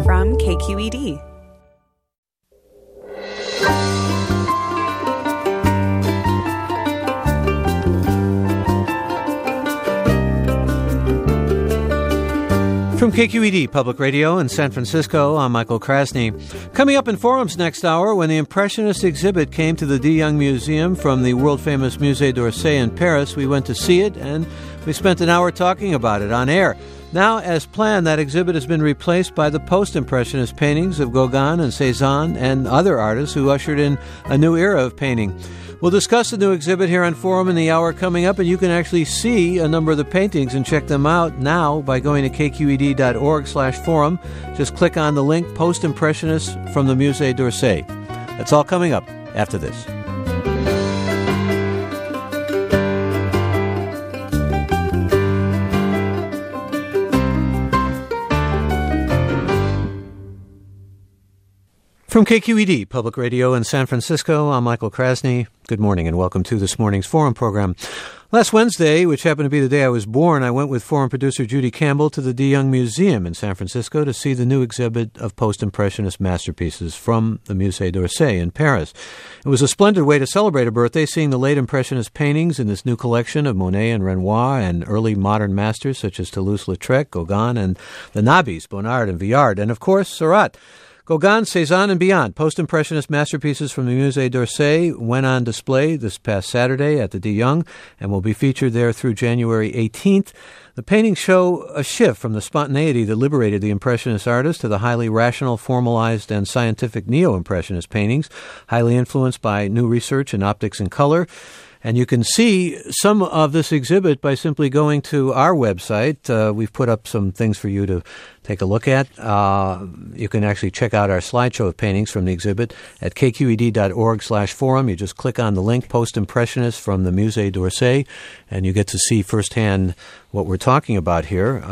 from KQED. From KQED Public Radio in San Francisco, I'm Michael Krasny. Coming up in Forums next hour, when the Impressionist exhibit came to the De Young Museum from the world-famous Musée d'Orsay in Paris, we went to see it, and we spent an hour talking about it on air. Now, as planned, that exhibit has been replaced by the post-Impressionist paintings of Gauguin and Cézanne and other artists who ushered in a new era of painting. We'll discuss the new exhibit here on Forum in the hour coming up, and you can actually see a number of the paintings and check them out now by going to kqed.org/forum. Just click on the link, Post-Impressionists from the Musée d'Orsay. That's all coming up after this. From KQED Public Radio in San Francisco, I'm Michael Krasny. Good morning and welcome to this morning's Forum program. Last Wednesday, which happened to be the day I was born, I went with Forum producer Judy Campbell to the De Young Museum in San Francisco to see the new exhibit of post-Impressionist masterpieces from the Musée d'Orsay in Paris. It was a splendid way to celebrate a birthday, seeing the late Impressionist paintings in this new collection of Monet and Renoir and early modern masters such as Toulouse-Lautrec, Gauguin, and the Nabis, Bonnard and Vuillard, and of course, Seurat. Gauguin, Cézanne, and beyond. Post-Impressionist masterpieces from the Musée d'Orsay went on display this past Saturday at the De Young and will be featured there through January 18th. The paintings show a shift from the spontaneity that liberated the Impressionist artist to the highly rational, formalized, and scientific Neo-Impressionist paintings, highly influenced by new research in optics and color. And you can see some of this exhibit by simply going to our website. We've put up some things for you to take a look at. You can actually check out our slideshow of paintings from the exhibit at kqed.org/forum. You just click on the link, Post-Impressionists from the Musée d'Orsay, and you get to see firsthand what we're talking about here.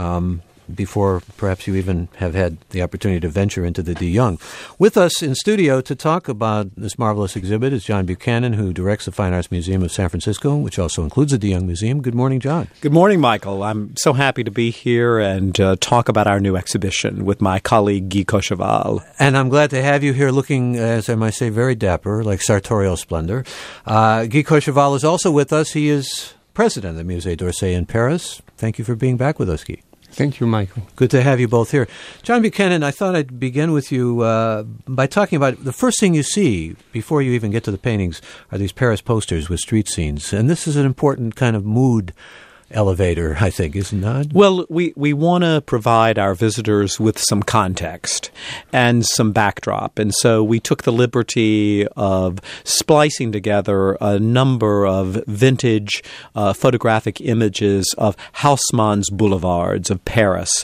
Before perhaps you even have had the opportunity to venture into the De Young. With us in studio to talk about this marvelous exhibit is John Buchanan, who directs the Fine Arts Museum of San Francisco, which also includes the De Young Museum. Good morning, John. Good morning, Michael. I'm so happy to be here and talk about our new exhibition with my colleague Guy Cocheval. And I'm glad to have you here looking, as I might say, very dapper, like sartorial splendor. Guy Cocheval is also with us. He is president of the Musée d'Orsay in Paris. Thank you for being back with us, Guy. Thank you, Michael. Good to have you both here. John Buchanan, I thought I'd begin with you by talking about the first thing you see before you even get to the paintings are these Paris posters with street scenes. And this is an important kind of mood elevator, I think, isn't it? Well, we want to provide our visitors with some context and some backdrop. And so we took the liberty of splicing together a number of vintage photographic images of Haussmann's boulevards of Paris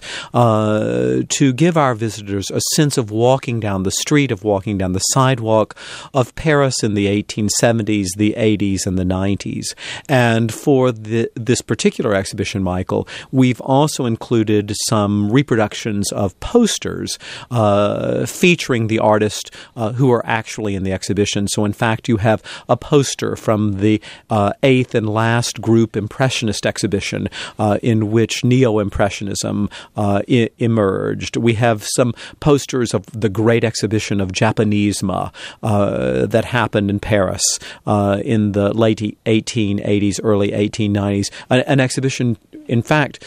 to give our visitors a sense of walking down the street, of walking down the sidewalk of Paris in the 1870s, the 80s, and the 90s. And for this particular exhibition, Michael, we've also included some reproductions of posters featuring the artists who are actually in the exhibition. So, in fact, you have a poster from the eighth and last group Impressionist exhibition in which Neo-Impressionism emerged. We have some posters of the great exhibition of Japonisme that happened in Paris in the late 1880s, early 1890s, an exhibition, in fact,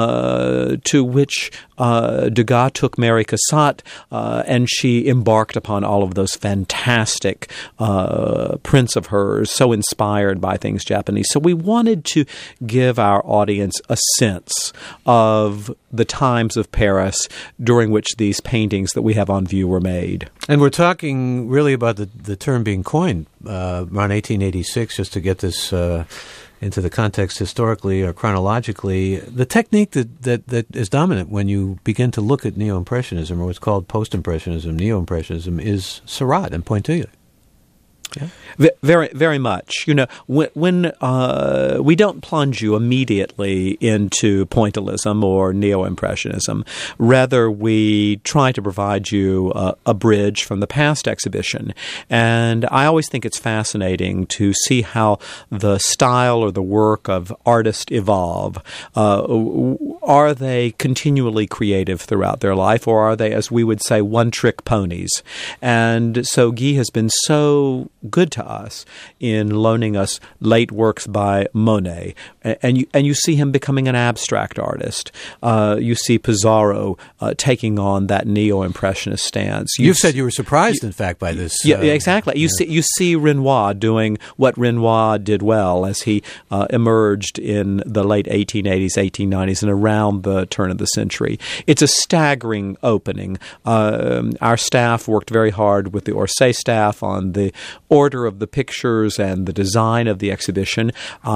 to which Degas took Mary Cassatt, and she embarked upon all of those fantastic prints of hers, so inspired by things Japanese. So we wanted to give our audience a sense of the times of Paris during which these paintings that we have on view were made. And we're talking really about the term being coined around 1886, just to get this into the context historically or chronologically. The technique that is dominant when you begin to look at Neo-Impressionism, or what's called Post-Impressionism, Neo-Impressionism, is Seurat and Pointillé. Yeah. Very, very much. When we don't plunge you immediately into pointillism or neo-impressionism, rather we try to provide you a bridge from the past exhibition. And I always think it's fascinating to see how the style or the work of artists evolve. Are they continually creative throughout their life, or are they, as we would say, one-trick ponies? And so Guy has been so good to us in loaning us late works by Monet, and you see him becoming an abstract artist. You see Pissarro taking on that neo-impressionist stance. You said you were surprised, in fact, by this. Yeah, exactly. You see Renoir doing what Renoir did well as he emerged in the late 1880s, 1890s, and around the turn of the century. It's a staggering opening. Our staff worked very hard with the Orsay staff on the order of the pictures and the design of the exhibition.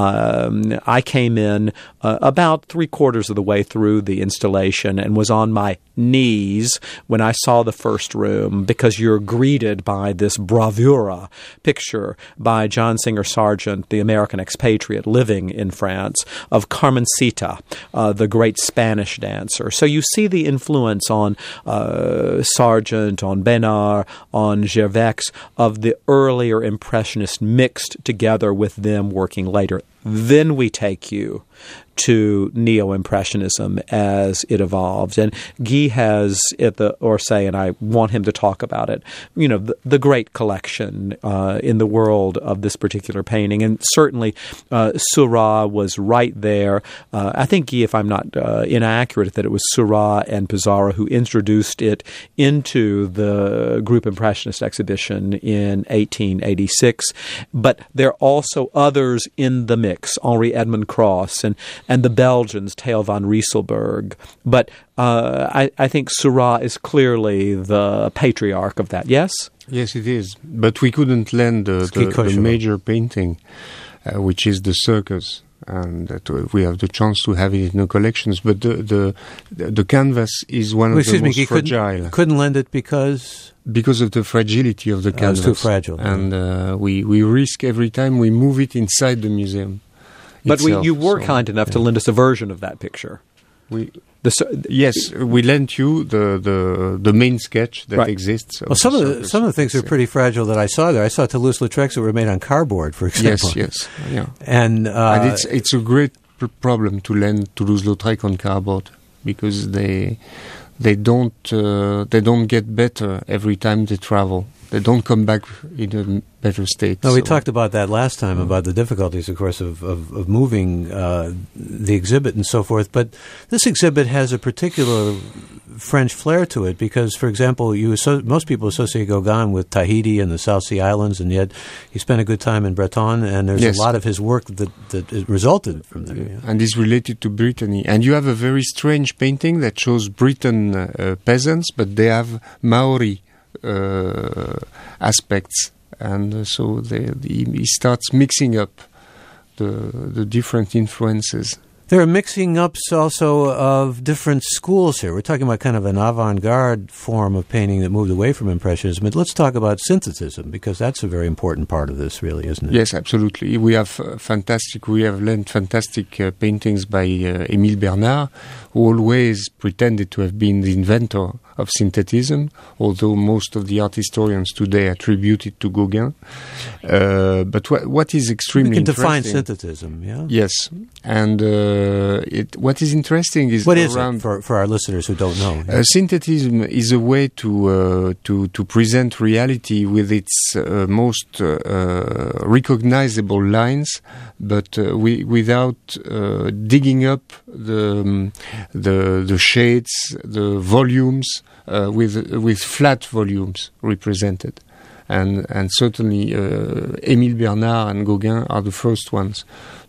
I came in about 3/4 of the way through the installation and was on my knees when I saw the first room, because you're greeted by this bravura picture by John Singer Sargent, the American expatriate living in France, of Carmencita, the great Spanish dancer. So you see the influence on Sargent, on Besnard, on Gervex of the earlier Impressionists mixed together with them working later. Then we take you to neo-impressionism as it evolves. And Guy has at the Orsay, and I want him to talk about it, the great collection in the world of this particular painting. And certainly Seurat was right there. I think, Guy, if I'm not inaccurate, that it was Seurat and Pissarro who introduced it into the Group Impressionist exhibition in 1886. But there are also others in the mix, Henri Edmond Cross and the Belgians, Theo van Rieselberg. But I think Seurat is clearly the patriarch of that, yes? Yes, it is. But we couldn't lend the major painting, which is the Circus. And that we have the chance to have it in the collections. But the canvas is one of the most fragile. Couldn't lend it because of the fragility of the canvas. It's too fragile. And we risk every time we move it inside the museum. But you were kind enough to lend us a version of that picture. Yes, we lent you the main sketch that exists. Well, some of the things are pretty fragile that I saw there. I saw Toulouse-Lautrecs that were made on cardboard, for example. Yes, yeah. And it's a great problem to lend Toulouse-Lautrec on cardboard, because they don't get better every time they travel. They don't come back in a better state. No, we talked about that last time, about the difficulties, of course, of moving the exhibit and so forth. But this exhibit has a particular French flair to it because, for example, most people associate Gauguin with Tahiti and the South Sea Islands, and yet he spent a good time in Breton, and there's a lot of his work that resulted from there. Yeah. And is related to Brittany. And you have a very strange painting that shows Breton peasants, but they have Maori aspects, and so he starts mixing up the different influences. There are mixing ups also of different schools here. We're talking about kind of an avant-garde form of painting that moved away from Impressionism. But let's talk about synthetism, because that's a very important part of this, really, isn't it? Yes, absolutely. We have lent fantastic paintings by Émile Bernard, who always pretended to have been the inventor of synthetism, although most of the art historians today attribute it to Gauguin. But what is extremely interesting... We can define synthetism, yeah? Yes. And what is interesting is... What is it for our listeners who don't know? Synthetism is a way to present reality with its most recognizable lines, but without digging up the shades, the volumes, with flat volumes represented. And certainly Émile Bernard and Gauguin are the first ones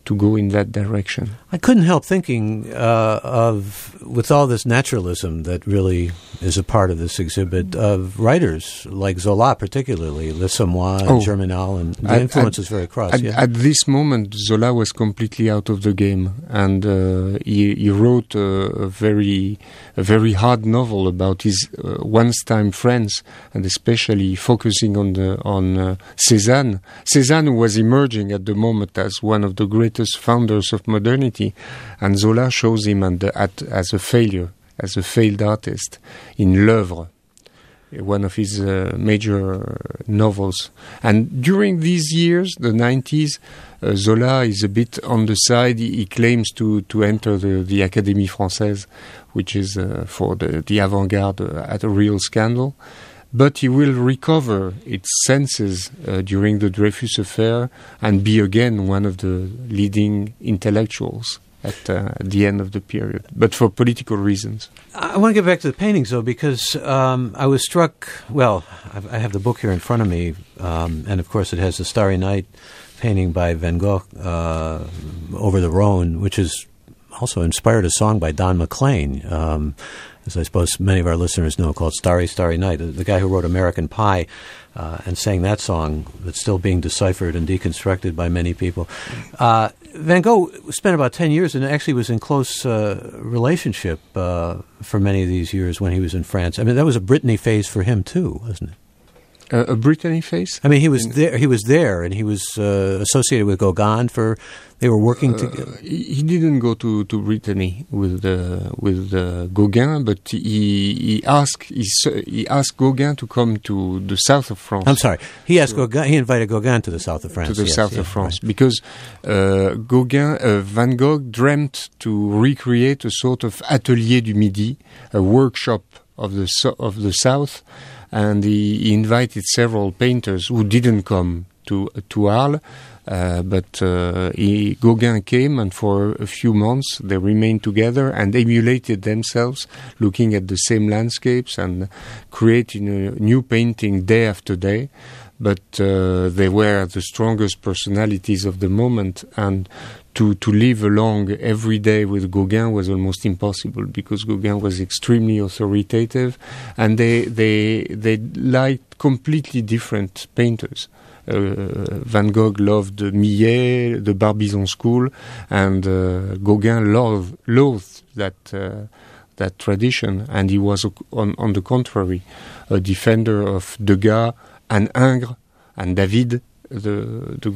go in that direction. I couldn't help thinking of, with all this naturalism that really is a part of this exhibit, of writers like Zola, particularly L'Assommoir and Germinal, and the influence is very cross. At this moment, Zola was completely out of the game, and he wrote a very hard novel about his once-time friends, and especially focusing on Cézanne. Cézanne, who was emerging at the moment as one of the greatest founders of modernity, and Zola shows him as a failure, as a failed artist in L'Œuvre, one of his major novels. And during these years, the 90s, Zola is a bit on the side. He claims to enter the Académie Française, which is for the avant-garde at a real scandal. But he will recover its senses during the Dreyfus Affair and be again one of the leading intellectuals at the end of the period, but for political reasons. I want to get back to the paintings, though, because I was struck, well, I have the book here in front of me, and of course it has the Starry Night painting by Van Gogh over the Rhone, which is also inspired a song by Don McLean, as I suppose many of our listeners know, called Starry, Starry Night, the guy who wrote American Pie and sang that song that's still being deciphered and deconstructed by many people. Van Gogh spent about 10 years and actually was in close relationship for many of these years when he was in France. I mean, that was a Brittany phase for him too, wasn't it? A Brittany phase? I mean, he was there, and he was associated with Gauguin. They were working together. He didn't go to Brittany with Gauguin, but he asked Gauguin to come to the south of France. I'm sorry, he invited Gauguin to the south of France. To the south of France, right. Because Van Gogh dreamt to recreate a sort of atelier du Midi, a workshop of the south. And he invited several painters who didn't come to Arles, but Gauguin came, and for a few months they remained together and emulated themselves, looking at the same landscapes and creating a new painting day after day. But they were the strongest personalities of the moment, and to live along every day with Gauguin was almost impossible, because Gauguin was extremely authoritative, and they liked completely different painters. Van Gogh loved Millet, the Barbizon school, and Gauguin loathed that tradition, and he was, on the contrary, a defender of Degas and Ingres and David, the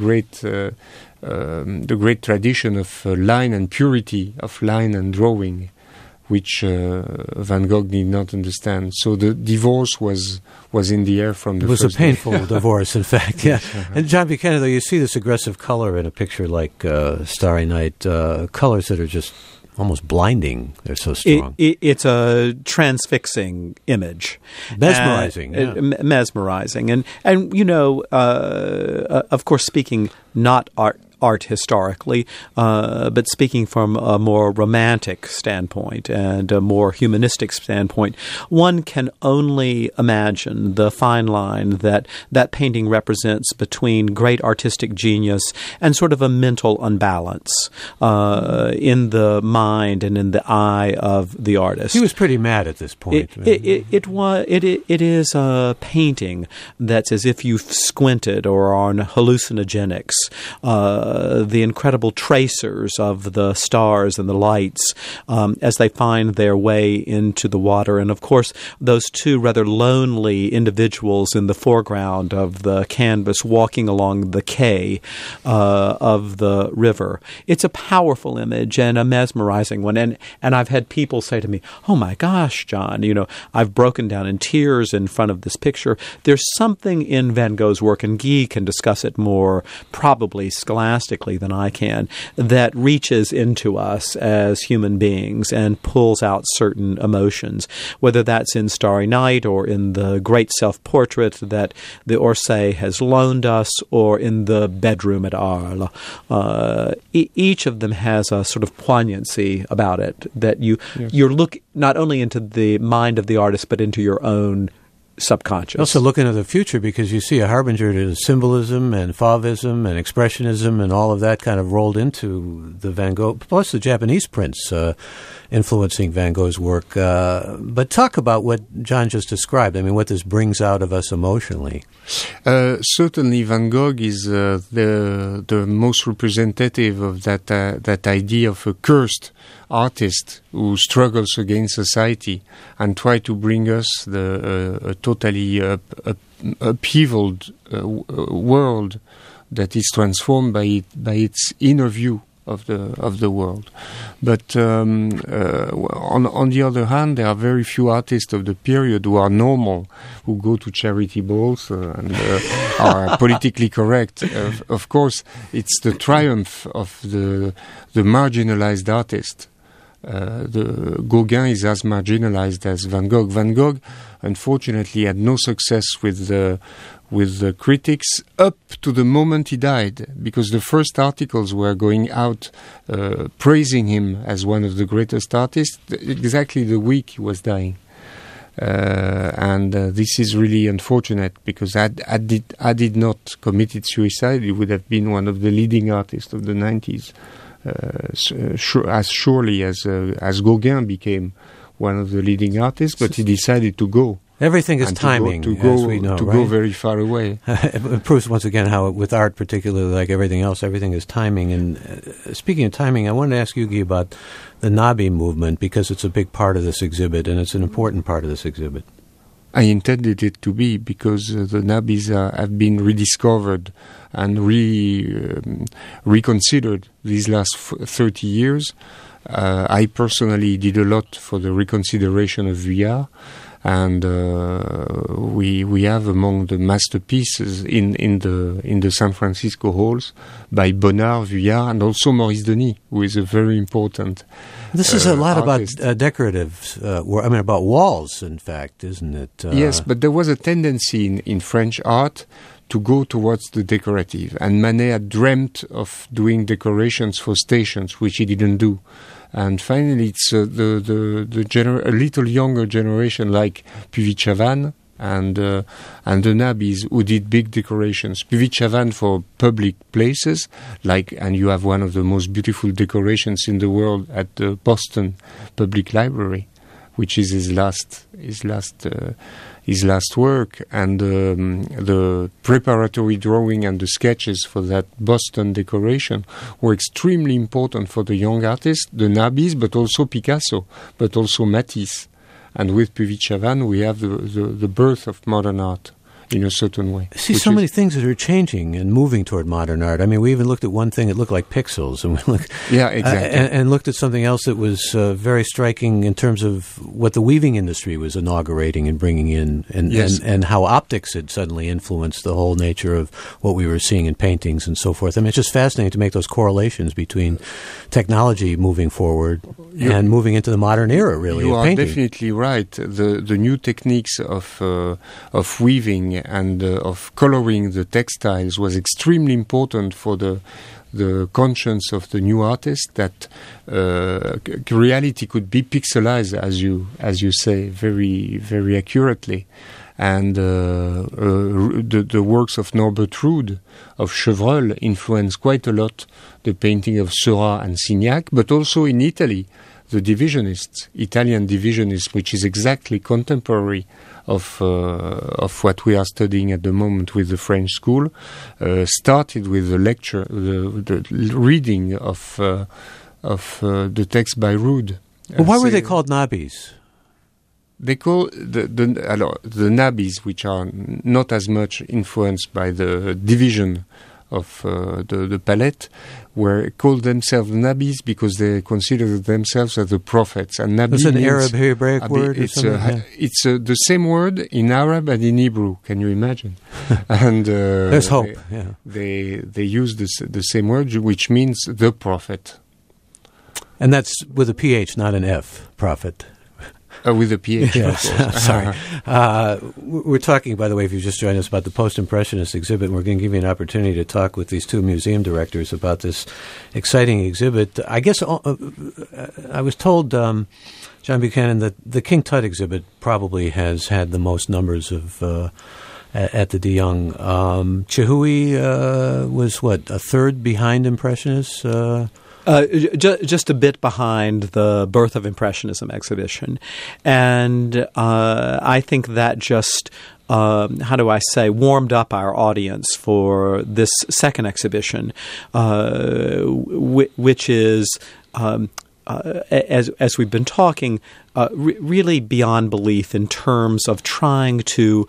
great tradition of line and purity of line and drawing, which Van Gogh did not understand. So the divorce was in the air from the first day. It was a painful divorce, in fact, yeah. And John Buchanan, though, you see this aggressive color in a picture like Starry Night, colors that are just almost blinding. They're so strong. It's a transfixing image. Mesmerizing. Mesmerizing. And you know, of course, speaking not art historically, but speaking from a more romantic standpoint and a more humanistic standpoint, one can only imagine the fine line that painting represents between great artistic genius and sort of a mental unbalance in the mind and in the eye of the artist. He was pretty mad at this point. It is a painting that's as if you've squinted or are on hallucinogenics. The incredible tracers of the stars and the lights as they find their way into the water. And, of course, those two rather lonely individuals in the foreground of the canvas walking along the quay of the river. It's a powerful image and a mesmerizing one. And I've had people say to me, "Oh, my gosh, John, you know, I've broken down in tears in front of this picture." There's something in Van Gogh's work, and Guy can discuss it more probably scholastically than I can, that reaches into us as human beings and pulls out certain emotions, whether that's in Starry Night or in the great self-portrait that the Orsay has loaned us or in the bedroom at Arles. Each of them has a sort of poignancy about it that you're looking not only into the mind of the artist but into your own subconscious. Also look into the future, because you see a harbinger to symbolism and Fauvism and expressionism and all of that kind of rolled into the Van Gogh, plus the Japanese prints influencing Van Gogh's work. But talk about what John just described. I mean, what this brings out of us emotionally. Certainly, Van Gogh is the most representative of that idea of a cursed artist who struggles against society and try to bring us a totally upheavaled world that is transformed by its inner view of the world. But on the other hand, there are very few artists of the period who are normal, who go to charity balls and are politically correct. Of course, it's the triumph of the marginalized artist. The Gauguin is as marginalized as Van Gogh. Van Gogh, unfortunately, had no success with the critics up to the moment he died, because the first articles were going out praising him as one of the greatest artists exactly the week he was dying. And this is really unfortunate, because had he not committed suicide, he would have been one of the leading artists of the 90s. As surely as Gauguin became one of the leading artists, but he decided to go. Everything is timing, as we know, to right? go very far away. It proves once again how, with art particularly, like everything else, everything is timing. And speaking of timing, I wanted to ask Yugi about the Nabi movement, because it's a big part of this exhibit, and it's an important part of this exhibit. I intended it to be, because the Nabis have been rediscovered and reconsidered these last 30 years. I personally did a lot for the reconsideration of Vuillard, and we have among the masterpieces in the San Francisco halls by Bonnard, Vuillard, and also Maurice Denis, who is a very important. This is a lot artist. about decorative, about walls, in fact, isn't it? Yes, but there was a tendency in French art to go towards the decorative, and Manet had dreamt of doing decorations for stations, which he didn't do. And finally, it's a little younger generation like Puvis-Chavannes and the Nabis who did big decorations. Puvis-Chavannes for public places, and you have one of the most beautiful decorations in the world at the Boston Public Library, which is his last work, and the preparatory drawing and the sketches for that Boston decoration were extremely important for the young artists, the Nabis, but also Picasso, but also Matisse. And with Puvis-Chavannes, we have the birth of modern art in a certain way. I see so many things that are changing and moving toward modern art. I mean, we even looked at one thing that looked like pixels, and we looked, and looked at something else that was very striking in terms of what the weaving industry was inaugurating and bringing in, and how optics had suddenly influenced the whole nature of what we were seeing in paintings and so forth. I mean, it's just fascinating to make those correlations between technology moving forward and moving into the modern era, really, you of are painting. Definitely right. The new techniques of weaving and of coloring the textiles was extremely important for the conscience of the new artist, that reality could be pixelized, as you say very, very accurately. And the works of Norbert Rude, of Chevreul, influenced quite a lot the painting of Seurat and Signac, but also in Italy, the Divisionists, Italian Divisionists, which is exactly contemporary of what we are studying at the moment with the French school, started with the lecture, the reading of the text by Rude. Well, why were they called Nabis? They call the Nabis, which are not as much influenced by the division of the palette, were called themselves Nabis because they consider themselves as the prophets. And Nabi It's an means Arab Hebraic word. It's the same word in Arab and in Hebrew. Can you imagine? And there's hope. They use the same word, which means the prophet. And that's with a PH, not an F, prophet. With a PH, yes, of course. Sorry. We're talking, by the way, if you just joined us, about the Post-Impressionist exhibit, and we're going to give you an opportunity to talk with these two museum directors about this exciting exhibit. I guess I was told, John, John Buchanan, the King Tut exhibit probably has had the most numbers of at the De Young. Chihui was, a third behind Impressionists? Just a bit behind the Birth of Impressionism exhibition. And I think that just, warmed up our audience for this second exhibition, which is, as we've been talking, really beyond belief in terms of trying to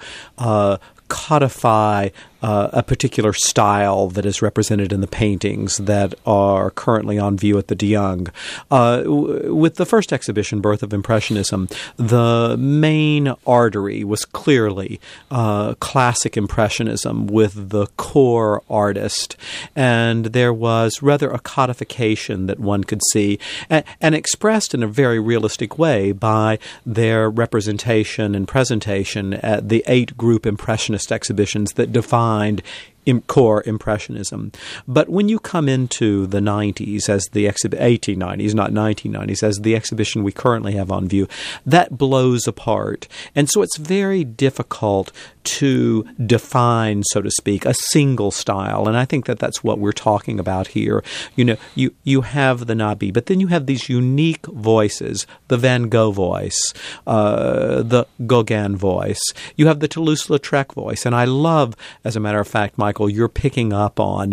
codify a particular style that is represented in the paintings that are currently on view at the De Young. With the first exhibition, Birth of Impressionism, the main artery was clearly classic Impressionism with the core artist, and there was rather a codification that one could see, and expressed in a very realistic way by their representation and presentation at the 8 group Impressionist exhibitions that defined core Impressionism. But when you come into the 90s, as the 1890s, not 1990s, as the exhibition we currently have on view, that blows apart. And so it's very difficult to define, so to speak, a single style. And I think that that's what we're talking about here. You have the Nabi, but then you have these unique voices, the Van Gogh voice, the Gauguin voice. You have the Toulouse-Lautrec voice. And I love, as a matter of fact, Michael, you're picking up on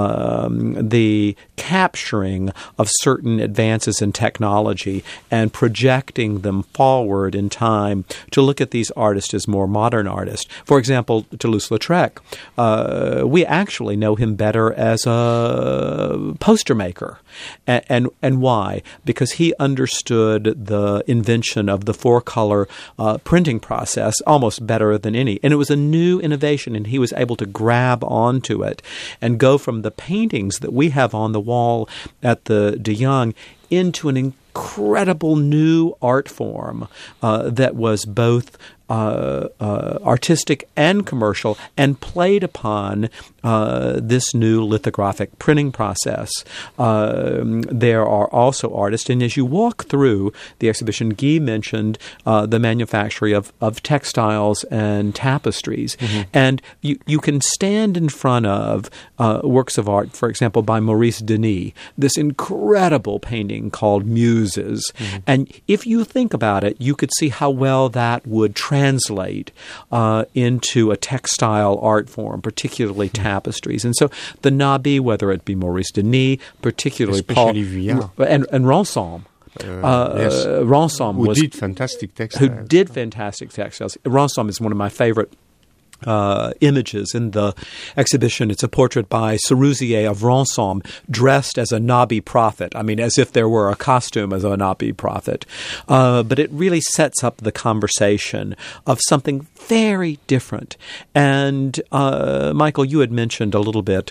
the capturing of certain advances in technology and projecting them forward in time to look at these artists as more modern artists. For example, Toulouse-Lautrec, we actually know him better as a poster maker. And why? Because he understood the invention of the 4-color printing process almost better than any. And it was a new innovation, and he was able to grab onto it and go from the paintings that we have on the wall at the De Young into an incredible new art form that was both artistic and commercial, and played upon this new lithographic printing process. There are also artists, and as you walk through the exhibition, Guy mentioned the manufacture of textiles and tapestries. Mm-hmm. And you can stand in front of works of art, for example, by Maurice Denis, this incredible painting called Muses. Mm-hmm. And if you think about it, you could see how well that would translate into a textile art form, particularly tapestries. And so the Nabi, whether it be Maurice Denis, particularly Paul and Ransom. Yes. Ransom who did fantastic textiles. Ransom is one of my favorite images in the exhibition. It's a portrait by Seruzier of Ransom dressed as a Nabi prophet. I mean, as if there were a costume as a Nabi prophet. But it really sets up the conversation of something very different. And Michael, you had mentioned a little bit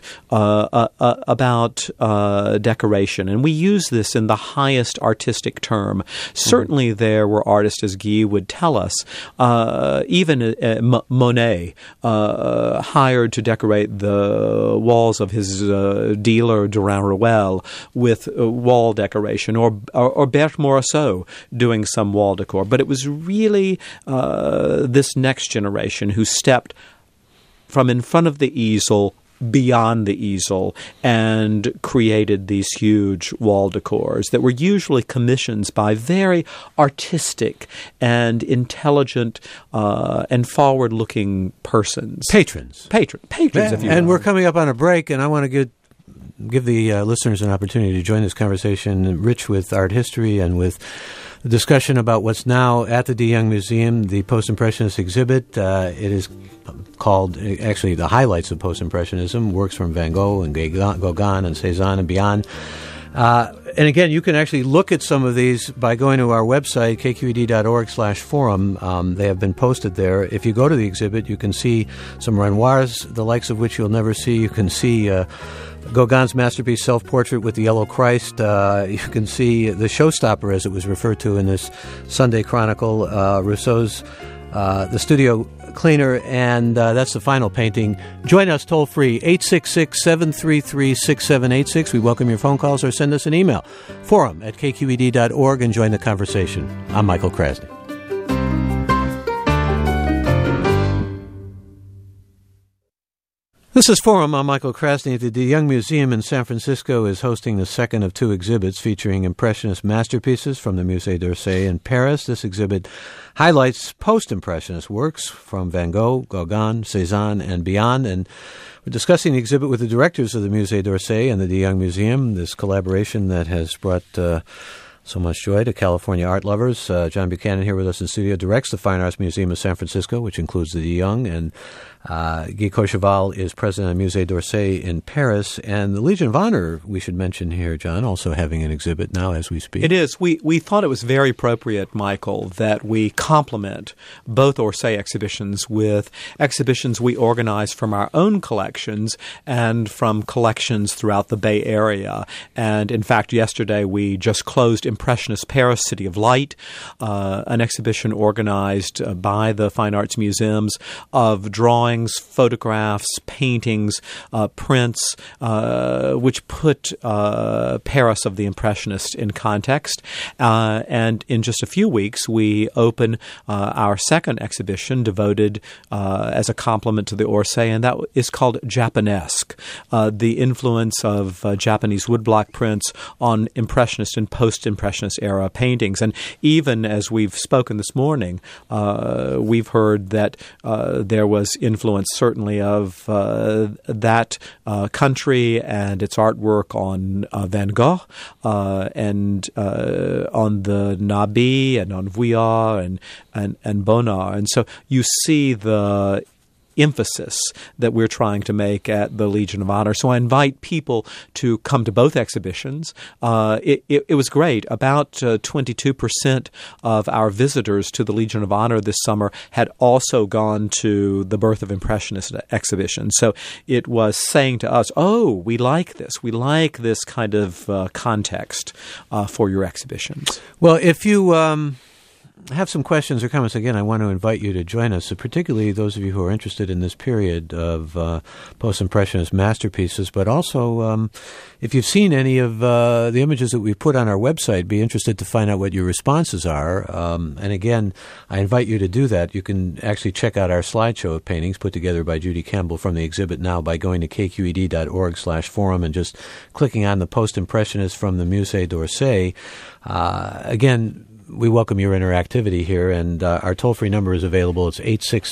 about decoration, and we use this in the highest artistic term. Certainly there were artists, as Guy would tell us, even Monet, hired to decorate the walls of his dealer Durand Ruel with wall decoration, or Berthe Morisot doing some wall decor. But it was really this next generation who stepped from in front of the easel beyond the easel and created these huge wall decors that were usually commissions by very artistic and intelligent and forward-looking persons. Patrons. Patrons, if you will. And we're coming up on a break, and I want to give the listeners an opportunity to join this conversation, rich with art history and with the discussion about what's now at the De Young Museum, the Post-Impressionist exhibit. It is called, actually, the highlights of Post-Impressionism, works from Van Gogh and Gauguin and Cézanne and beyond. And again, you can actually look at some of these by going to our website, kqed.org/forum. They have been posted there. If you go to the exhibit, you can see some Renoirs, the likes of which you'll never see. You can see Gauguin's masterpiece Self-Portrait with the Yellow Christ. You can see the Showstopper, as it was referred to in this Sunday Chronicle, Rousseau's the studio cleaner, and that's the final painting. Join us toll-free, 866-733-6786. We welcome your phone calls or send us an email, forum@kqed.org, and join the conversation. I'm Michael Krasny. This is Forum. I'm Michael Krasny. The De Young Museum in San Francisco is hosting the second of two exhibits featuring Impressionist masterpieces from the Musée d'Orsay in Paris. This exhibit highlights post-Impressionist works from Van Gogh, Gauguin, Cézanne, and beyond. And we're discussing the exhibit with the directors of the Musée d'Orsay and the De Young Museum, this collaboration that has brought so much joy to California art lovers. John Buchanan here with us in studio directs the Fine Arts Museum of San Francisco, which includes the De Young, and Guy Cocheval is president of Musée d'Orsay in Paris. And the Legion of Honor, we should mention here, John, also having an exhibit now as we speak. It is. We thought it was very appropriate, Michael, that we complement both Orsay exhibitions with exhibitions we organize from our own collections and from collections throughout the Bay Area. And in fact, yesterday we just closed Impressionist Paris, City of Light, an exhibition organized by the Fine Arts Museums of drawings, photographs, paintings, prints, which put Paris of the Impressionists in context. And in just a few weeks, we open our second exhibition devoted as a complement to the Orsay, and that is called Japanesque, the influence of Japanese woodblock prints on Impressionist and post-Impressionist era paintings. And even as we've spoken this morning, we've heard that there was influence certainly of that country and its artwork on Van Gogh and on the Nabi and on Vuillard and Bonnard. And so you see the emphasis that we're trying to make at the Legion of Honor. So I invite people to come to both exhibitions. It was great. About 22% of our visitors to the Legion of Honor this summer had also gone to the Birth of Impressionist exhibition. So it was saying to us, oh, we like this. We like this kind of context for your exhibitions. Well, if you have some questions or comments, again, I want to invite you to join us, particularly those of you who are interested in this period of post-Impressionist masterpieces, but also if you've seen any of the images that we put on our website, be interested to find out what your responses are. And again, I invite you to do that. You can actually check out our slideshow of paintings put together by Judy Campbell from the exhibit now by going to kqed.org/forum and just clicking on the post-Impressionist from the Musée d'Orsay. Again, we welcome your interactivity here, and our toll-free number is available. It's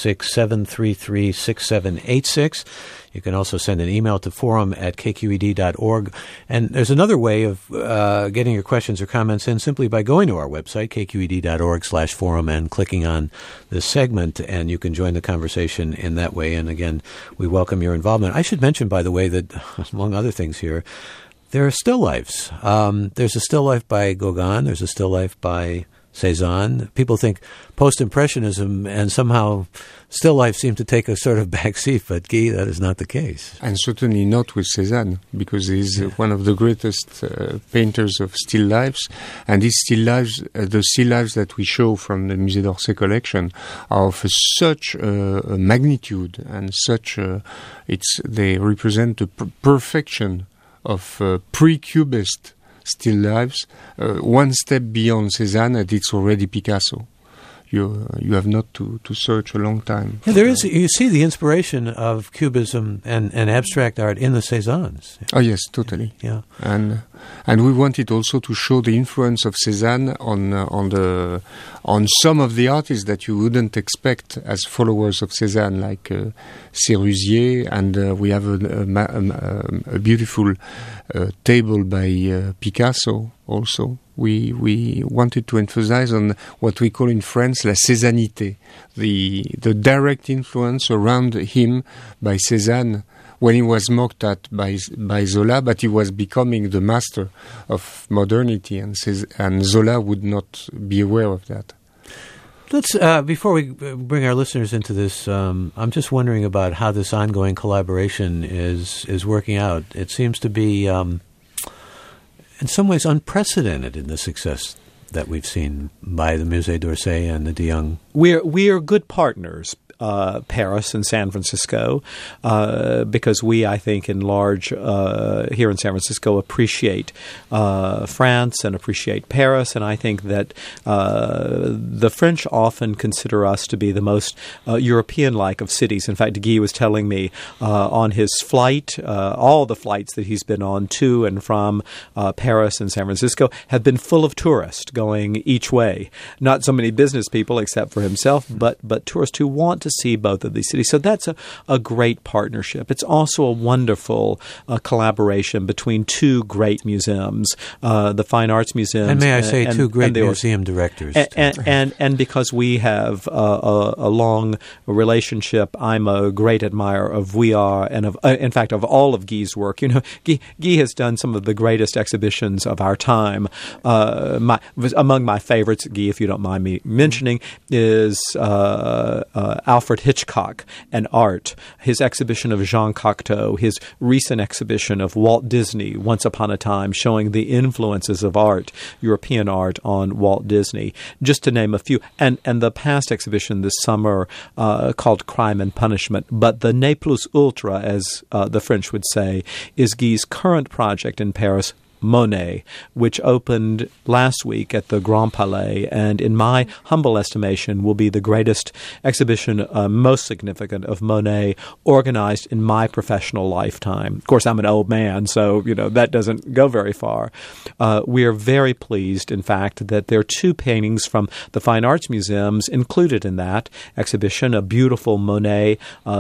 866-733-6786. You can also send an email to forum@kqed.org. And there's another way of getting your questions or comments in simply by going to our website, kqed.org/forum, and clicking on this segment, and you can join the conversation in that way. And again, we welcome your involvement. I should mention, by the way, that among other things here, there are still lifes. There's a still life by Gauguin. There's a still life by Cézanne. People think post-Impressionism and somehow still life seem to take a sort of back seat, but Guy, that is not the case. And certainly not with Cézanne, because he's one of the greatest painters of still lifes. And these still lives, the still lives that we show from the Musée d'Orsay collection, are of such a magnitude and such they represent the perfection of pre-Cubist still lives, one step beyond Cézanne, and it's already Picasso. You have not to search a long time. Yeah, there is. You see the inspiration of Cubism and abstract art in the Cézannes. Oh yes, totally. Yeah, and we wanted also to show the influence of Cézanne on some of the artists that you wouldn't expect as followers of Cézanne, like Sérusier, and we have a beautiful table by Picasso also. We wanted to emphasize on what we call in France la Cézannité, the direct influence around him by Cézanne when he was mocked at by Zola, but he was becoming the master of modernity, and Zola would not be aware of that. Let's before we bring our listeners into this, I'm just wondering about how this ongoing collaboration is working out. It seems to be in some ways unprecedented in the success that we've seen by the Musée d'Orsay and the de Young? We are good partners. Paris and San Francisco, because we, I think, in large here in San Francisco appreciate France and appreciate Paris, and I think that the French often consider us to be the most European-like of cities. In fact, Guy was telling me on his flight, all the flights that he's been on to and from Paris and San Francisco have been full of tourists going each way. Not so many business people, except for himself, but tourists who want to see both of these cities. So that's a great partnership. It's also a wonderful collaboration between two great museums, the Fine Arts Museum. And may I say, two great museum directors. And because we have a long relationship, I'm a great admirer of Vuillard and in fact, of all of Guy's work. You know, Guy has done some of the greatest exhibitions of our time. Among my favorites, Guy, if you don't mind me mentioning, is Alfred Hitchcock and art, his exhibition of Jean Cocteau, his recent exhibition of Walt Disney, Once Upon a Time, showing the influences of art, European art, on Walt Disney, just to name a few. And the past exhibition this summer called Crime and Punishment. But the ne plus ultra, as the French would say, is Guy's current project in Paris, Monet, which opened last week at the Grand Palais, and in my humble estimation will be the greatest exhibition, most significant, of Monet organized in my professional lifetime. Of course, I'm an old man, so that doesn't go very far. We are very pleased, in fact, that there are two paintings from the Fine Arts Museums included in that exhibition, a beautiful Monet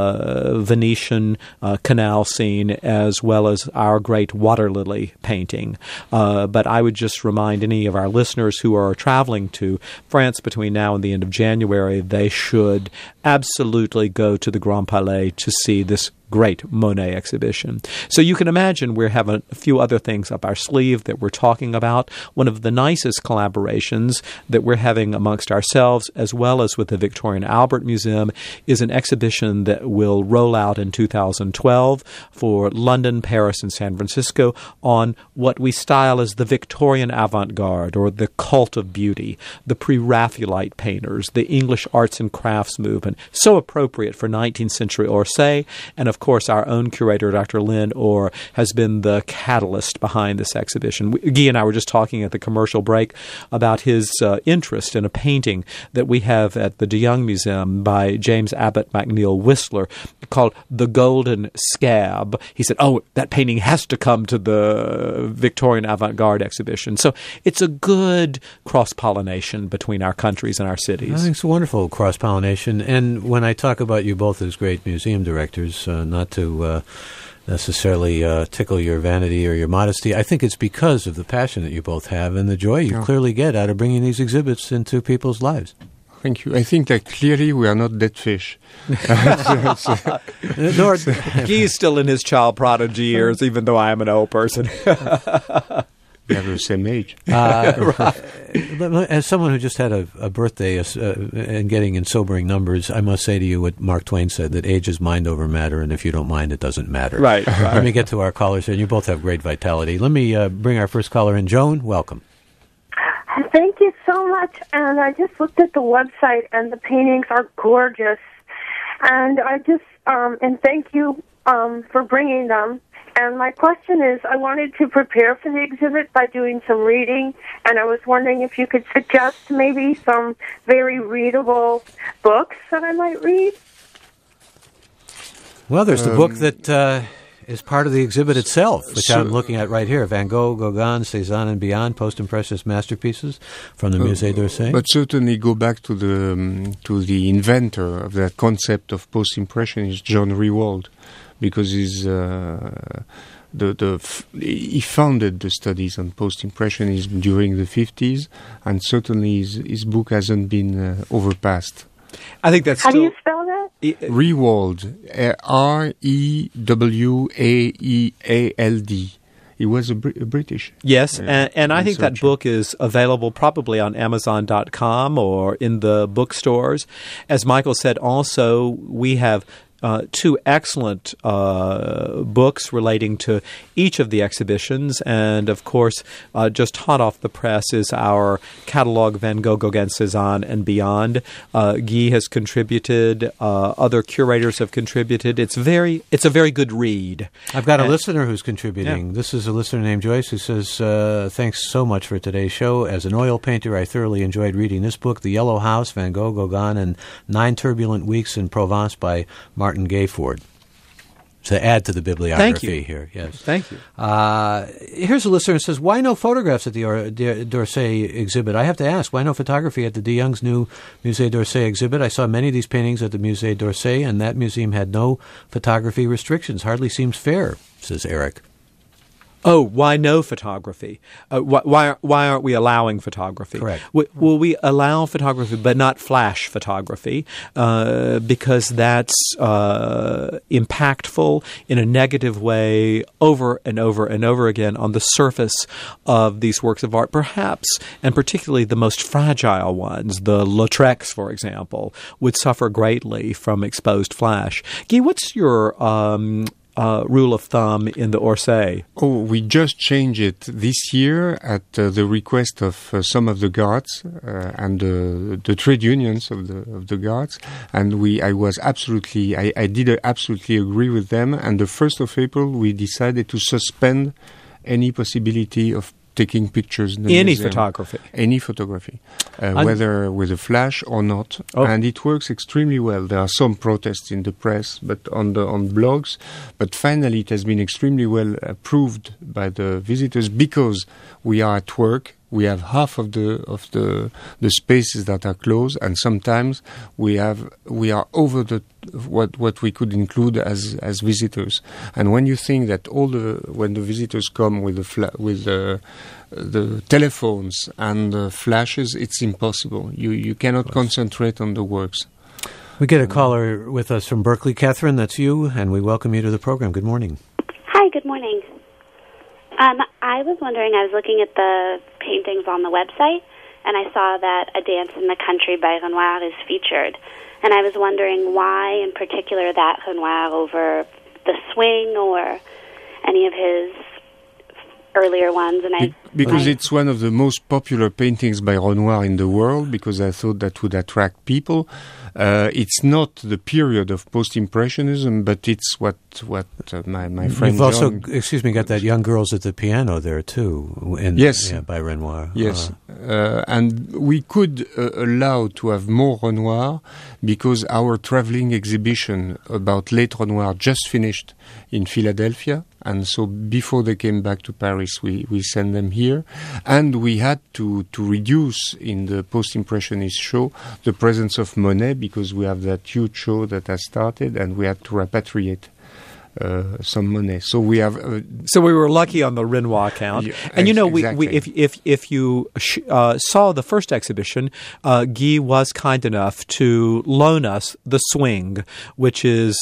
Venetian canal scene, as well as our great water lily painting. But I would just remind any of our listeners who are traveling to France between now and the end of January, they should absolutely go to the Grand Palais to see this great Monet exhibition. So you can imagine we're having a few other things up our sleeve that we're talking about. One of the nicest collaborations that we're having amongst ourselves, as well as with the Victoria and Albert Museum, is an exhibition that will roll out in 2012 for London, Paris, and San Francisco on what we style as the Victorian avant-garde, or the cult of beauty, the pre-Raphaelite painters, the English arts and crafts movement, so appropriate for 19th century Orsay, and of course, our own curator, Dr. Lynn Orr, has been the catalyst behind this exhibition. Guy and I were just talking at the commercial break about his interest in a painting that we have at the de Young Museum by James Abbott McNeill Whistler called The Golden Scab. He said, that painting has to come to the Victorian avant-garde exhibition. So it's a good cross-pollination between our countries and our cities. I think it's a wonderful cross-pollination. And when I talk about you both as great museum directors, not to necessarily tickle your vanity or your modesty, I think it's because of the passion that you both have and the joy you clearly get out of bringing these exhibits into people's lives. Thank you. I think that clearly we are not dead fish. Guy is still in his child prodigy years, even though I am an old person. We have the same age. As someone who just had a birthday and getting in sobering numbers, I must say to you what Mark Twain said, that age is mind over matter, and if you don't mind, it doesn't matter. Right. Let me get to our callers here, and you both have great vitality. Let me bring our first caller in. Joan, welcome. Thank you so much. And I just looked at the website, and the paintings are gorgeous. And I just and thank you for bringing them. And my question is, I wanted to prepare for the exhibit by doing some reading, and I was wondering if you could suggest maybe some very readable books that I might read. Well, there's the book that is part of the exhibit itself, which I'm looking at right here, Van Gogh, Gauguin, Cézanne, and Beyond, Post-Impressionist Masterpieces from the Musée d'Orsay. But certainly go back to the inventor of that concept of Post-Impressionism, John Rewald, because he's he founded the studies on Post-Impressionism during the 50s, and certainly his book hasn't been overpassed. I think that's How do you spell that? Rewald, Rewaeald. He was a British. Yes, and I think that book is available probably on Amazon.com or in the bookstores. As Michael said, also, we have two excellent books relating to each of the exhibitions. And, of course, just hot off the press is our catalog Van Gogh, Gauguin, Cézanne, and Beyond. Guy has contributed. Other curators have contributed. It's a very good read. I've got a listener who's contributing. Yeah. This is a listener named Joyce who says, thanks so much for today's show. As an oil painter, I thoroughly enjoyed reading this book, The Yellow House, Van Gogh, Gauguin, and 9 Turbulent Weeks in Provence by Martin Gayford. To add to the bibliography here, yes. Thank you. Here's a listener who says, why no photographs at the d'Orsay exhibit? I have to ask, why no photography at the de Young's new Musée d'Orsay exhibit? I saw many of these paintings at the Musée d'Orsay, and that museum had no photography restrictions. Hardly seems fair, says Eric. Oh, why no photography? Why aren't we allowing photography? Correct. Will we allow photography, but not flash photography, because that's impactful in a negative way over and over and over again on the surface of these works of art, perhaps, and particularly the most fragile ones, the Lautrecs, for example, would suffer greatly from exposed flash. Guy, what's your rule of thumb in the Orsay? Oh, we just changed it this year at the request of some of the guards and the trade unions of the guards, and I did absolutely agree with them. And the 1st of April, we decided to suspend any possibility of taking pictures in the museum. Any photography, whether with a flash or not. Oh. And it works extremely well. There are some protests in the press, but on blogs. But finally, it has been extremely well approved by the visitors because we are at work. We have half of the spaces that are closed, and sometimes we are over what we could include as visitors. And when you think that when the visitors come with the telephones and the flashes, it's impossible. You cannot concentrate on the works. We get a caller with us from Berkeley. Catherine, that's you, and we welcome you to the program. Good morning. Hi, good morning. I was wondering, I was looking at the paintings on the website, and I saw that A Dance in the Country by Renoir is featured. And I was wondering why, in particular, that Renoir over The Swing or any of his earlier ones. And because it's one of the most popular paintings by Renoir in the world, because I thought that would attract people. It's not the period of post-impressionism, but it's what my friend You've also, John, got that Young Girls at the Piano there too. Yes, by Renoir. Yes, and we could allow to have more Renoir because our traveling exhibition about late Renoir just finished in Philadelphia, and so before they came back to Paris, we sent them here, and we had to reduce in the post-impressionist show the presence of Monet because we have that huge show that has started, and we had to repatriate some Monet. So we have. So we were lucky on the Renoir count, yeah, and exactly. if you saw the first exhibition, Guy was kind enough to loan us The Swing, which is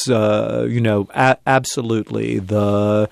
absolutely the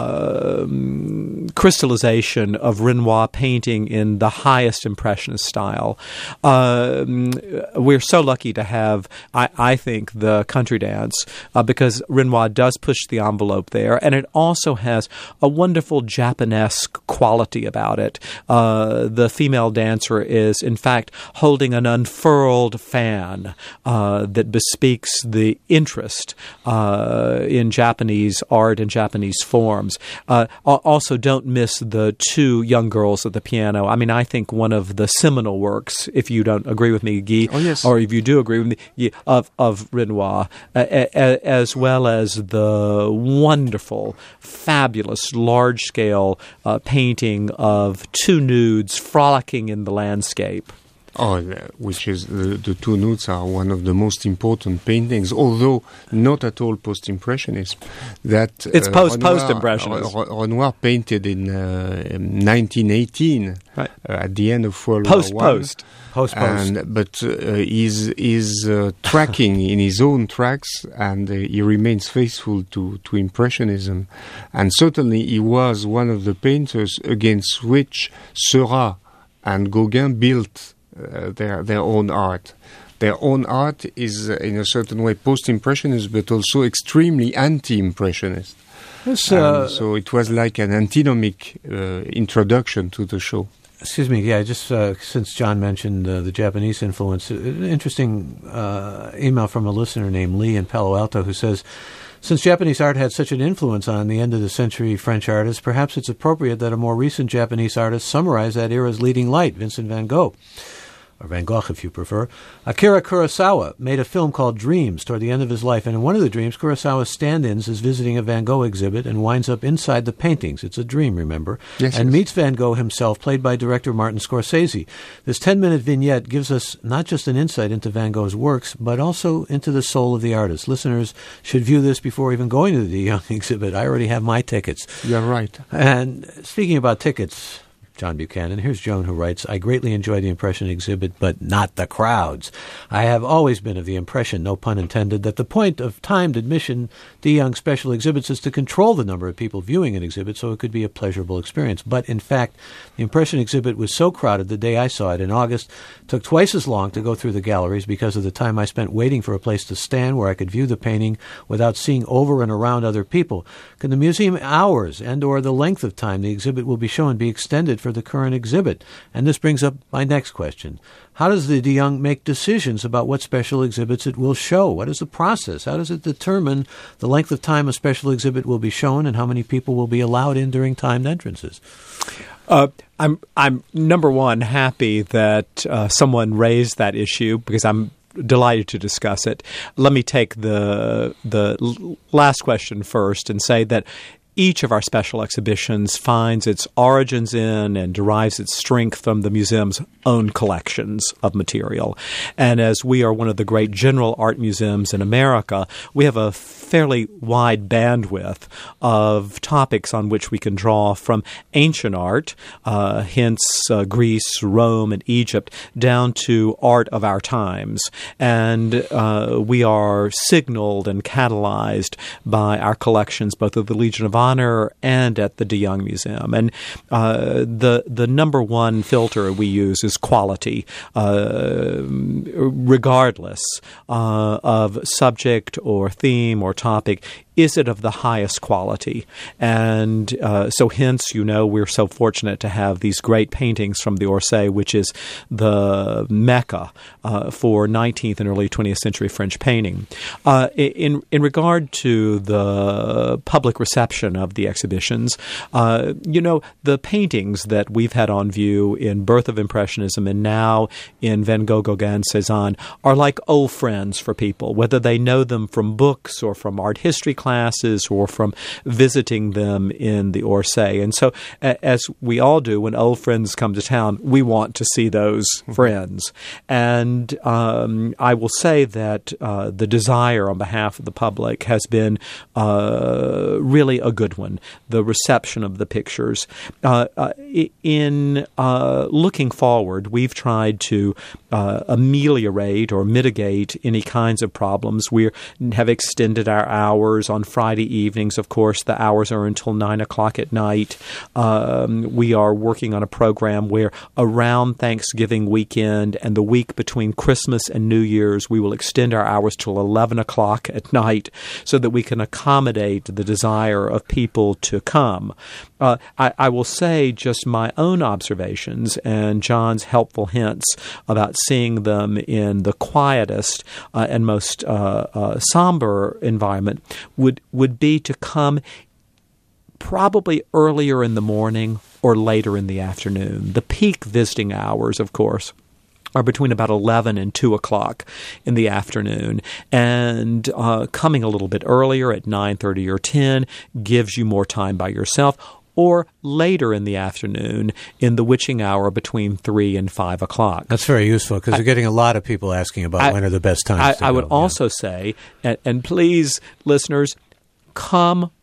crystallization of Renoir painting in the highest impressionist style. We're so lucky to have, I think, the Country Dance because Renoir does push the envelope there, and it also has a wonderful Japanesque quality about it. The female dancer is, in fact, holding an unfurled fan that bespeaks the interest in Japanese art and Japanese forms. Also, don't miss the two Young Girls at the Piano. I mean, I think one of the seminal works, if you don't agree with me, Guy, or if you do agree with me, of Renoir, as well as the wonderful, fabulous, large-scale painting of two nudes frolicking in the landscape. Oh, which is the two nudes are one of the most important paintings, although not at all post-impressionist. That it's post-impressionist. Renoir painted in 1918, right. At the end of World War I. Post. But he's tracking in his own tracks, and he remains faithful to Impressionism. And certainly he was one of the painters against which Seurat and Gauguin built their own art. their own art is, in a certain way, post-impressionist, but also extremely anti-impressionist. So it was like an antinomic introduction to the show. Excuse me, yeah, just since John mentioned the Japanese influence, an interesting email from a listener named Lee in Palo Alto who says, since Japanese art had such an influence on the end-of-the-century French artists, perhaps it's appropriate that a more recent Japanese artist summarize that era's leading light, Vincent van Gogh. Or Van Gogh, if you prefer. Akira Kurosawa made a film called Dreams toward the end of his life, and in one of the dreams, Kurosawa's stand-ins is visiting a Van Gogh exhibit and winds up inside the paintings. It's a dream, remember? Yes, and meets Van Gogh himself, played by director Martin Scorsese. This 10-minute vignette gives us not just an insight into Van Gogh's works, but also into the soul of the artist. Listeners should view this before even going to the De Young exhibit. I already have my tickets. You're right. And speaking about tickets, John Buchanan. Here's Joan who writes, I greatly enjoy the Impression exhibit, but not the crowds. I have always been of the impression, no pun intended, that the point of timed admission to Young special exhibits is to control the number of people viewing an exhibit so it could be a pleasurable experience. But in fact, the Impression exhibit was so crowded the day I saw it in August, took twice as long to go through the galleries because of the time I spent waiting for a place to stand where I could view the painting without seeing over and around other people. Can the museum hours and or the length of time the exhibit will be shown be extended for the current exhibit? And this brings up my next question. How does the De Young make decisions about what special exhibits it will show? What is the process? How does it determine the length of time a special exhibit will be shown and how many people will be allowed in during timed entrances? I'm number one happy that someone raised that issue because I'm delighted to discuss it. Let me take the last question first and say that each of our special exhibitions finds its origins in and derives its strength from the museum's own collections of material. And as we are one of the great general art museums in America, we have a fairly wide bandwidth of topics on which we can draw from ancient art, hence Greece, Rome, and Egypt, down to art of our times. And we are signaled and catalyzed by our collections, both of the Legion of Honor and at the De Young Museum. And the number one filter we use is quality, regardless of subject or theme or topic. Is it of the highest quality? And so hence, we're so fortunate to have these great paintings from the Orsay, which is the mecca for 19th and early 20th century French painting. In regard to the public reception of the exhibitions, the paintings that we've had on view in Birth of Impressionism and now in Van Gogh, Gauguin, Cézanne are like old friends for people, whether they know them from books or from art history classes or from visiting them in the Orsay. And so, as we all do, when old friends come to town, we want to see those friends. And I will say that the desire on behalf of the public has been really a good one, the reception of the pictures. In looking forward, we've tried to ameliorate or mitigate any kinds of problems. We have extended our hours. On Friday evenings, of course, the hours are until 9 o'clock at night. We are working on a program where around Thanksgiving weekend and the week between Christmas and New Year's, we will extend our hours till 11 o'clock at night so that we can accommodate the desire of people to come. I will say just my own observations and John's helpful hints about seeing them in the quietest and most somber environment would be to come probably earlier in the morning or later in the afternoon. The peak visiting hours, of course, are between about 11 and 2 o'clock in the afternoon. And coming a little bit earlier at 9:30 or 10 gives you more time by yourself, or later in the afternoon in the witching hour between 3 and 5 o'clock. That's very useful because we're getting a lot of people asking about when are the best times to go. I would also say, and please, listeners, come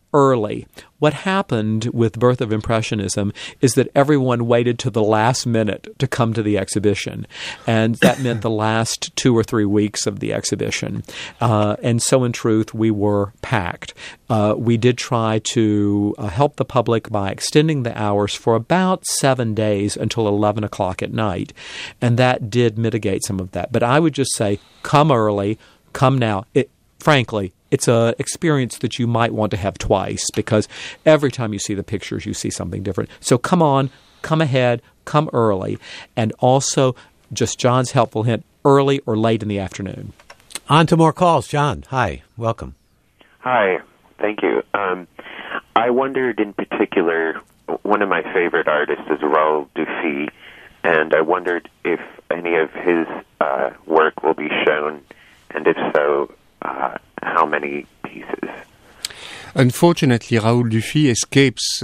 early. What happened with Birth of Impressionism is that everyone waited to the last minute to come to the exhibition, and that meant the last 2 or 3 weeks of the exhibition. And so, in truth, we were packed. We did try to help the public by extending the hours for about 7 days until 11 o'clock at night, and that did mitigate some of that. But I would just say, come early, come now. Frankly, it's an experience that you might want to have twice, because every time you see the pictures, you see something different. So come on, come ahead, come early. And also, just John's helpful hint, early or late in the afternoon. On to more calls. John, hi, welcome. Hi, thank you. I wondered in particular, one of my favorite artists is Raoul Dufy, and I wondered if any of his work will be shown, and if so, how many pieces? Unfortunately, Raoul Dufy escapes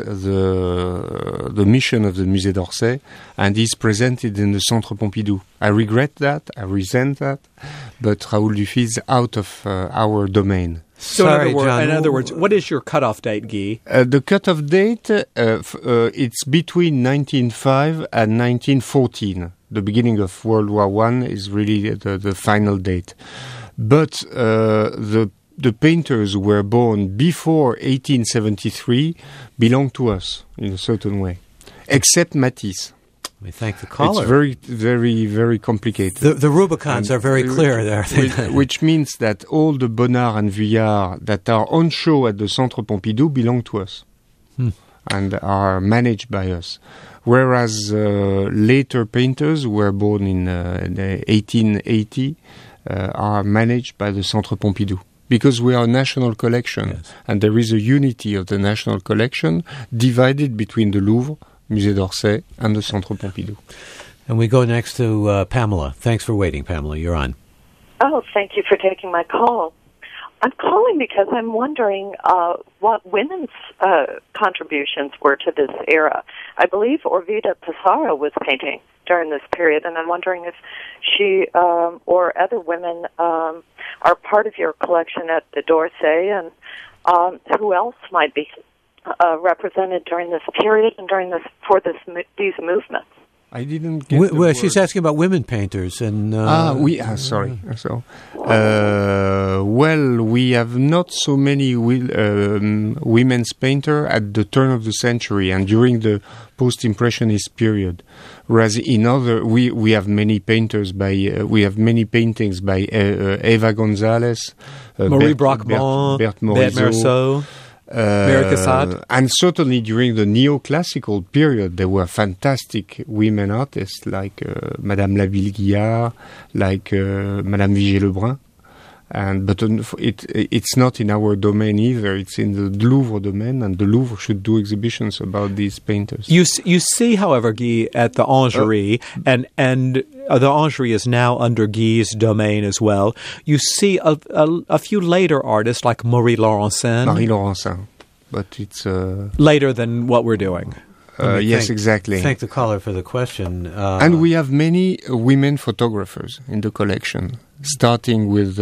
the mission of the Musée d'Orsay, and is presented in the Centre Pompidou. I regret that, I resent that, but Raoul Dufy is out of our domain. So Sorry, in other words, what is your cutoff date, Guy? The cutoff date, it's between 1905 and 1914. The beginning of World War I is really the final date. But the painters who were born before 1873 belong to us in a certain way, except Matisse. We thank the caller. It's very, very, very complicated. The Rubicons are very clear there. Which means that all the Bonnard and Vuillard that are on show at the Centre Pompidou belong to us and are managed by us. Whereas later painters who were born in 1880 are managed by the Centre Pompidou. Because we are a national collection, yes. And there is a unity of the national collection divided between the Louvre, Musée d'Orsay, and the Centre Pompidou. And we go next to Pamela. Thanks for waiting, Pamela. You're on. Oh, thank you for taking my call. I'm calling because I'm wondering what women's contributions were to this era. I believe Orvida Pissarro was painting during this period, and I'm wondering if she or other women are part of your collection at the d'Orsay, and who else might be represented during this period and during these movements. I didn't get well, she's asking about women painters. And sorry. So, well, we have not so many women's painters at the turn of the century and during the post-impressionist period. Whereas in other, we have many painters we have many paintings by Eva Gonzalez, Marie Brocmont, Berthe Morisot. Mary Cassatt. And certainly during the neoclassical period, there were fantastic women artists like Madame Laville-Guillard, like Madame Vigée-Lebrun. But it's not in our domain either. It's in the Louvre domain, and the Louvre should do exhibitions about these painters. You see, however, Guy, at the Orangerie, and the Orangerie is now under Guy's domain as well. You see a few later artists like Marie Laurencin. But it's later than what we're doing. Yes, exactly. Thank the caller for the question. And we have many women photographers in the collection, starting with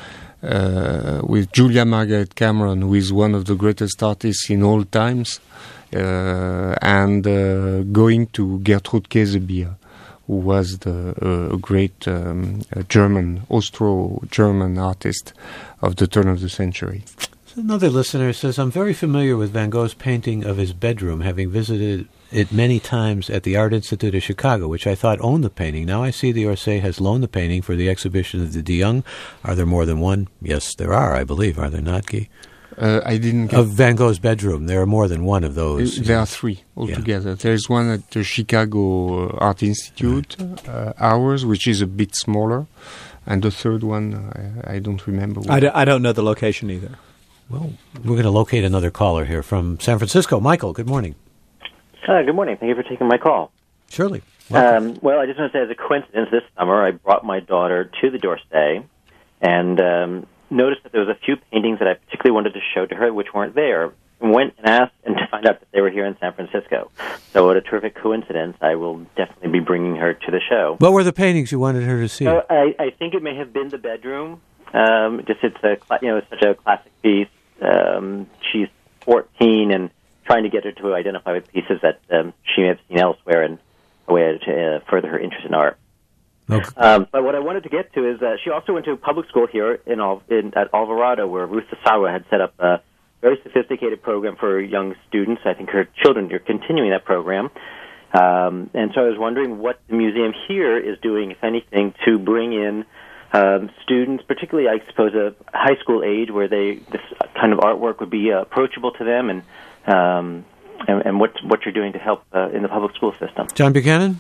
Julia Margaret Cameron, who is one of the greatest artists in all times, and going to Gertrude Käsebier, who was a great Austro-German artist of the turn of the century. Another listener says, I'm very familiar with Van Gogh's painting of his bedroom, having visited it many times at the Art Institute of Chicago, which I thought owned the painting. Now I see the Orsay has loaned the painting for the exhibition of the de Young. Are there more than one? Yes, there are, I believe. Are there not, Guy? I didn't get... Of Van Gogh's bedroom. There are more than one of those. There are three altogether. Yeah. There's one at the Chicago Art Institute, ours, which is a bit smaller. And the third one, I don't remember. I don't know the location either. Well, we're going to locate another caller here from San Francisco. Michael, good morning. Good morning. Thank you for taking my call. Surely. Well, I just want to say, as a coincidence, this summer I brought my daughter to the d'Orsay and noticed that there was a few paintings that I particularly wanted to show to her which weren't there. And went and asked and to find out that they were here in San Francisco. So what a terrific coincidence. I will definitely be bringing her to the show. What were the paintings you wanted her to see? I think it may have been the bedroom. It's such a classic piece. She's 14 and trying to get her to identify with pieces that she may have seen elsewhere and a way to further her interest in art. Okay. But what I wanted to get to is she also went to public school here at Alvarado, where Ruth Sasawa had set up a very sophisticated program for young students. I think her children are continuing that program. And so I was wondering what the museum here is doing, if anything, to bring in students, particularly, I suppose, a high school age, where this kind of artwork would be approachable to them, and what you're doing to help in the public school system. John Buchanan?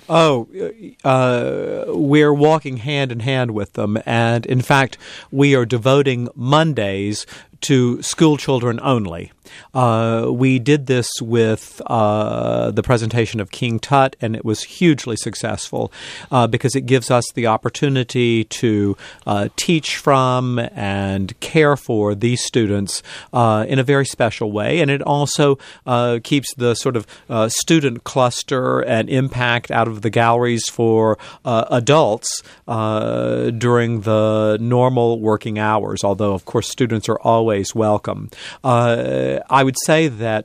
We're walking hand in hand with them, and in fact, we are devoting Mondays to school children only. We did this with the presentation of King Tut, and it was hugely successful because it gives us the opportunity to teach from and care for these students in a very special way. And it also keeps the sort of student cluster and impact out of the galleries for adults during the normal working hours, although, of course, students are always welcome. I would say that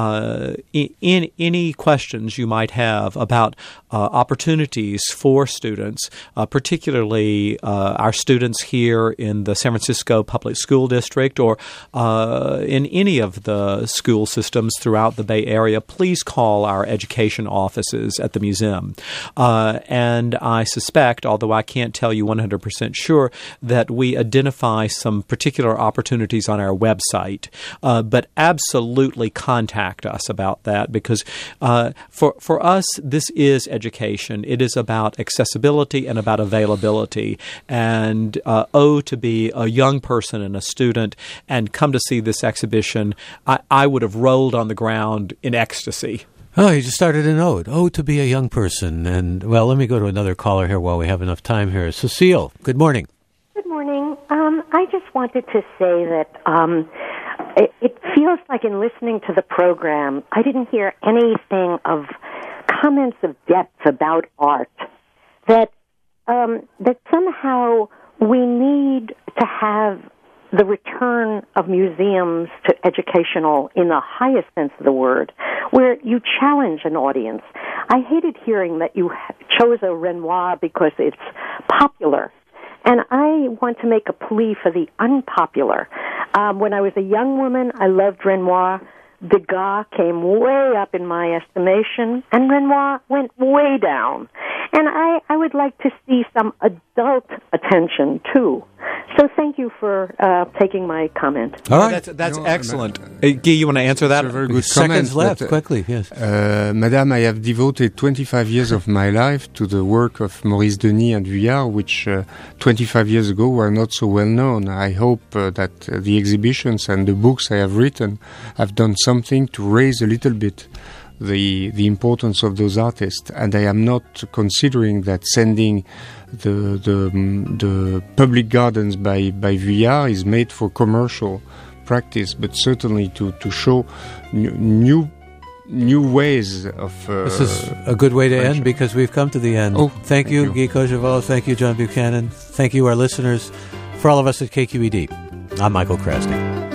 in any questions you might have about opportunities for students, particularly our students here in the San Francisco Public School District or in any of the school systems throughout the Bay Area, please call our education offices at the museum. And I suspect, although I can't tell you 100% sure, that we identify some particular opportunities on our website. But absolutely contact us about that, because for us, this is education. It is about accessibility and about availability. And to be a young person and a student and come to see this exhibition, I would have rolled on the ground in ecstasy. Oh, you just started an ode. Ode to be a young person. And, well, let me go to another caller here while we have enough time here. Cecile, good morning. Good morning. I just wanted to say that it feels like in listening to the program, I didn't hear anything of comments of depth about art, that somehow we need to have the return of museums to educational in the highest sense of the word, where you challenge an audience. I hated hearing that you chose a Renoir because it's popular. And I want to make a plea for the unpopular. When I was a young woman, I loved Renoir. Degas came way up in my estimation, and Renoir went way down. And I would like to see some adult attention, too. So thank you for taking my comment. All right. That's excellent. Guy, you want to answer that? It's a very good Seconds comment, left, quickly, yes. Madame, I have devoted 25 years of my life to the work of Maurice Denis and Vuillard, which 25 years ago were not so well known. I hope that the exhibitions and the books I have written have done something to raise a little bit the importance of those artists. And I am not considering that sending the public gardens by Vuillard is made for commercial practice, but certainly to show new ways of... this is a good way to end, because we've come to the end. Thank you, Guy Courchevel. Thank you, John Buchanan. Thank you, our listeners. For all of us at KQED, I'm Michael Krasny.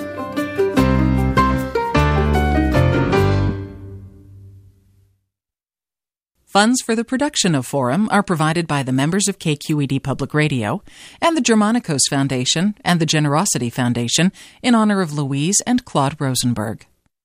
Funds for the production of Forum are provided by the members of KQED Public Radio and the Germanicos Foundation and the Generosity Foundation in honor of Louise and Claude Rosenberg.